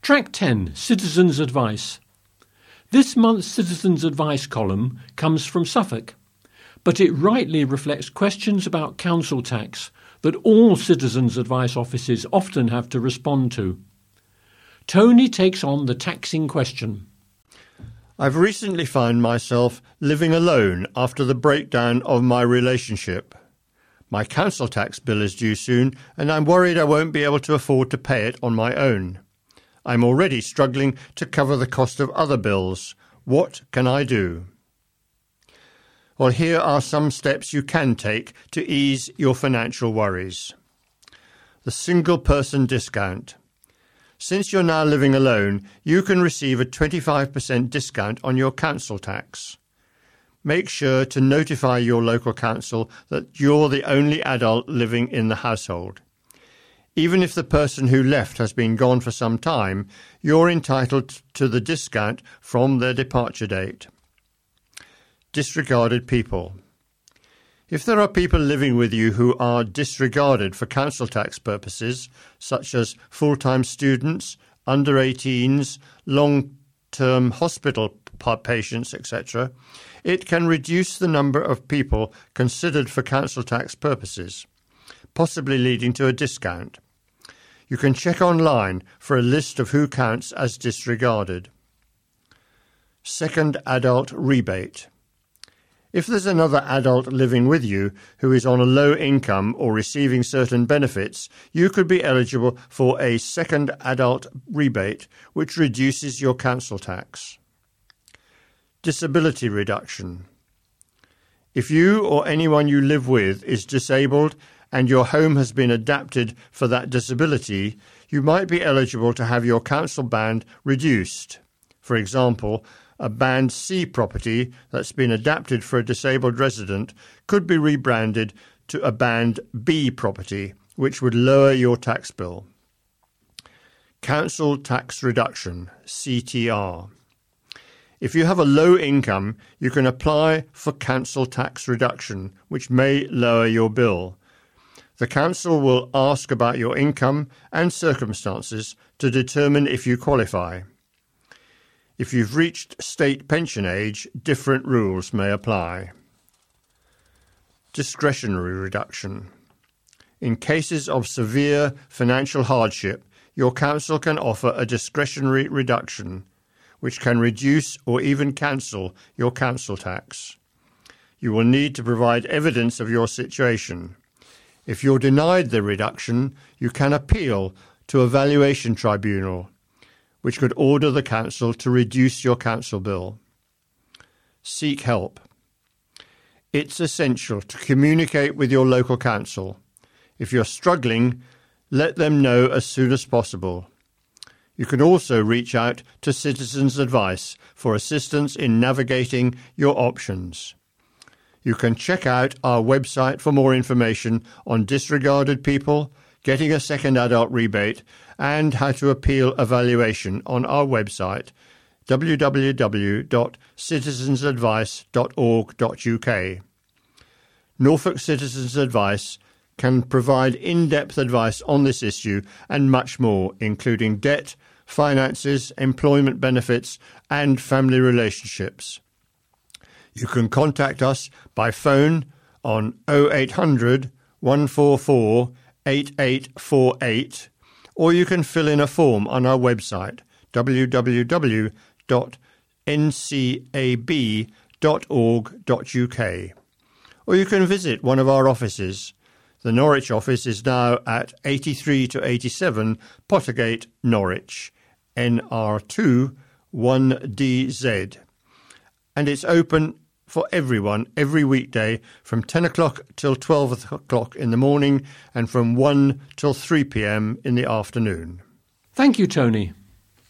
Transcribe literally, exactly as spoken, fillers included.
Track ten, Citizens' Advice. This month's Citizens' Advice column comes from Suffolk, but it rightly reflects questions about council tax that all Citizens' Advice offices often have to respond to. Tony takes on the taxing question. I've recently found myself living alone after the breakdown of my relationship. My council tax bill is due soon, and I'm worried I won't be able to afford to pay it on my own. I'm already struggling to cover the cost of other bills. What can I do? Well, here are some steps you can take to ease your financial worries. The single person discount. Since you're now living alone, you can receive a twenty-five percent discount on your council tax. Make sure to notify your local council that you're the only adult living in the household. Even if the person who left has been gone for some time, you're entitled to the discount from their departure date. Disregarded people. If there are people living with you who are disregarded for council tax purposes, such as full-time students, under eighteens, long-term hospital patients, et cetera, it can reduce the number of people considered for council tax purposes, possibly leading to a discount. You can check online for a list of who counts as disregarded. Second adult rebate. If there's another adult living with you who is on a low income or receiving certain benefits, you could be eligible for a second adult rebate, which reduces your council tax. Disability reduction. If you or anyone you live with is disabled and your home has been adapted for that disability, you might be eligible to have your council band reduced. For example, a Band C property that's been adapted for a disabled resident could be rebranded to a Band B property, which would lower your tax bill. Council tax reduction, C T R. If you have a low income, you can apply for council tax reduction, which may lower your bill. The council will ask about your income and circumstances to determine if you qualify. If you've reached state pension age, different rules may apply. Discretionary reduction. In cases of severe financial hardship, your council can offer a discretionary reduction, which can reduce or even cancel your council tax. You will need to provide evidence of your situation. If you're denied the reduction, you can appeal to a valuation tribunal, which could order the council to reduce your council bill. Seek help. It's essential to communicate with your local council. If you're struggling, let them know as soon as possible. You can also reach out to Citizens' Advice for assistance in navigating your options. You can check out our website for more information on disregarded people, getting a second adult rebate, and how to appeal a valuation on our website, w w w dot citizens advice dot org dot u k. Norfolk Citizens Advice can provide in-depth advice on this issue and much more, including debt, finances, employment benefits, and family relationships. You can contact us by phone on oh eight hundred, one four four, eight eight four eight, or you can fill in a form on our website, w w w dot n c a b dot org dot u k. Or you can visit one of our offices. The Norwich office is now at eighty-three to eighty-seven Pottergate, Norwich, N R two one D Z. And it's open for everyone every weekday from ten o'clock till twelve o'clock in the morning and from one till three p m in the afternoon. Thank you, Tony.